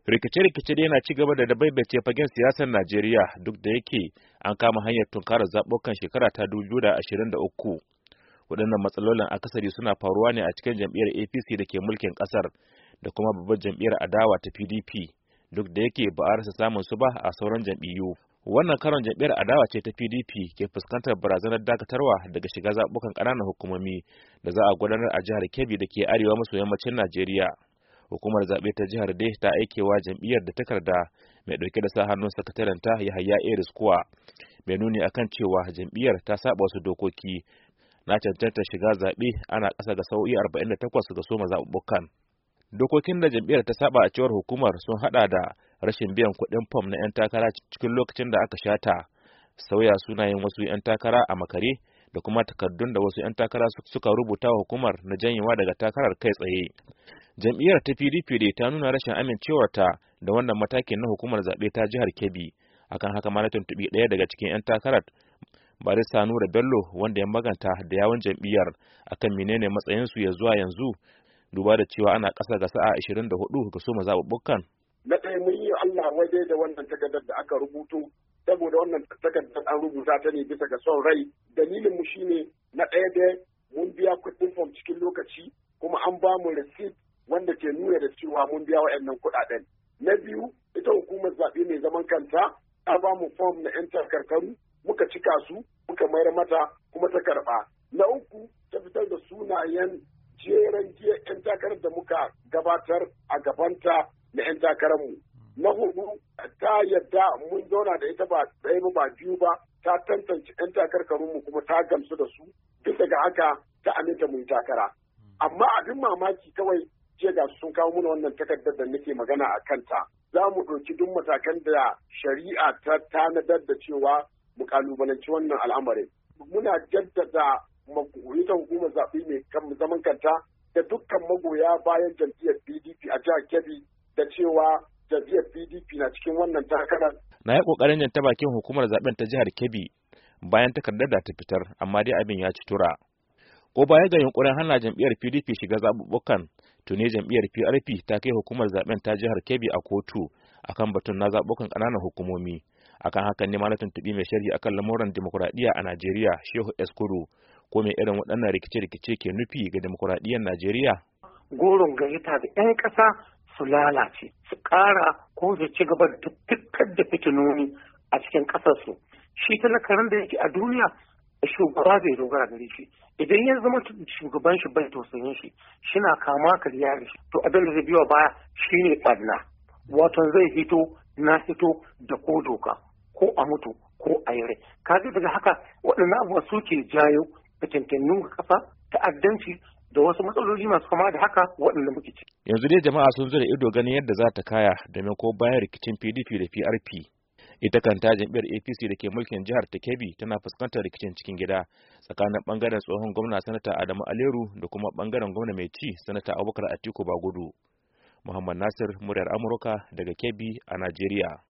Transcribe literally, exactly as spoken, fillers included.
Rikice-rikice dai yana ci gaba da dabaibace fagen siyasar Najeriya duk da yake an kama hanyar tunkarar zaɓuɓɓukan shekara ta dubu biyu da ashirin da uku. Waɗannan matsalolin akasari suna faruwa ne a cikin jam'iyyar A P C da ke mulkin ƙasar da kuma babbar jam'iyyar adawa ta P D P duk da yake ba a rasa samun su ba a sauran jam'iyyu. Wannan karon jam'iyyar adawa ce ta P D P ke fuskantar barazanar dakatarwa daga shiga zaɓuɓɓukan ƙananan hukumomi da za a gudanar a jihar Kebbi da ke arewa maso yammacin Najeriya. Hukumar zaɓe ta jihar dai ta aikewa jam'iyyar da takarda mai ɗauke da sa hannun sakatarenta Yahaya Eris kuwa mai nuni akan cewa jam'iyyar ta saba wasu dokoki na cancanta shiga zaɓe ana ƙasa ga sa'o'i arba'in da takwas ga soma zaɓuɓɓukan. Dokokin da jam'iyyar ta saba a cewar hukumar sun haɗa da rashin biyan kuɗin fam na 'yan takara cikin lokacin da aka shata, sauya sunayen wasu 'yan takara a makare da kuma takardun da wasu 'yan takara suka rubuta wa hukumar na janyewa daga takarar kai tsaye. Jam'iyyar ta P D P dai ta nuna rashin amincewarta da wannan matakin na hukumar zaɓe ta jihar Kebbi. Akan haka ma na tuntuɓi ɗaya daga cikin 'yan takarar, Barista Nura Bello, wanda ya maganta da yawun jam'iyyar akan menene matsayinsu ya zuwa yanzu, duba da cewa ana ƙasa ga sa'a ashirin da hudu ga soma zaɓuɓɓukan. Na ɗaya mun yi Allah waje da wannan takardar da aka rubuto, saboda wannan takardar an rubuta ta ne bisa ga son rai. Dalilin mu shine na ɗaya da mun biya kuɗin fom cikin lokaci, kuma an ba mu receipt wanda ke nuna da cewa mun biya wa'annan kuɗaɗen. Na biyu, ita hukumar zaɓe mai zaman kanta ta ba mu fom na 'yan takarkaru, muka cika su, muka mayar mata kuma ta karɓa. Na uku, ta fitar da sunayen jeren jiya 'yan takarar da muka gabatar a gabanta na 'yan takararmu. Na hudu, ta yadda mun zauna da ita ba ɗaya ba ba biyu ba, ta tantance 'yan takarkarunmu kuma ta gamsu da su, duk daga haka ta aminta mu yi takara. Amma abin mamaki kawai jiya ga sun kawo mana wannan takardar da nake magana a kanta. Za mu ɗauki duk matakan da shari'a ta tanadar da cewa mu kalubalanci wannan al'amarin. Muna jaddada ita hukumar zaɓe mai zaman kanta da dukkan magoya bayan jam'iyyar P D P a jihar Kebbi da cewa jam'iyyar P D P na cikin wannan takarar. Na yi ƙoƙarin yin ta bakin hukumar zaɓen ta jihar Kebbi bayan takardar da ta fitar, amma dai abin ya ci tura. Ko baya ga yunkurin hana jam'iyyar P D P shiga zaɓuɓɓukan, tuni jam'iyyar P R P ta kai hukumar zaben ta jihar Kebbi a kotu akan batun na zaɓuɓɓukan ƙananan hukumomi. Akan hakan ne ma na tuntuɓi mai sharhi akan lamuran demokuraɗiyya a Najeriya, Shehu Eskuru, ko mai irin waɗannan rikice-rikice ke nufi ga demokuraɗiyyar Najeriya. Goron gayyata da 'yan ƙasa su lalace, su ƙara ko su ci gaba da dukkan da fitinoni a cikin ƙasarsu. Shi talakarin da yake a duniya, shugaba bai dogara gare shi. Idan ya zama shugaban shi bai tausayin shi, shina kama karya da shi, to abin da zai biyo baya shine ɓarna. Wato zai hito na hito da ko doka, ko a mutu ko a yi rai. Kaga daga haka waɗannan abubuwa suke jayo fitintunnun ga ƙasa, ta'addanci da wasu matsaloli masu kama da haka waɗanda muke ci. Yanzu dai jama'a sun zura ido ganin yadda za ta kaya domin ko bayan rikicin P D P da P R P. Ita kanta jam'iyyar A P C da ke mulkin jihar ta Kebbi tana fuskantar rikicin cikin gida tsakanin bangaren tsohon gwamna sanata Adamu Aleru da kuma bangaren gwamna mai ci sanata Abubakar Atiku Bagudu. Muhammad Nasir, muryar Amurka daga Kebbi a Najeriya.